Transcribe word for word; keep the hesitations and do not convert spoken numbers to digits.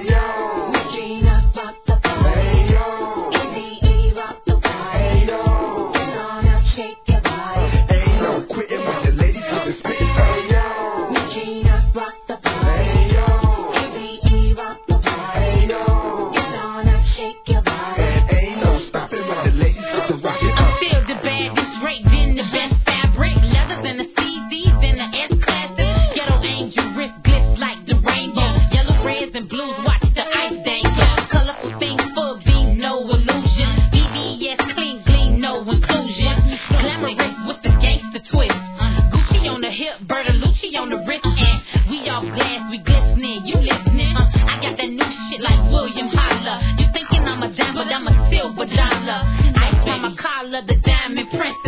I'm a silver dollar. Ice on my collar, the diamond print.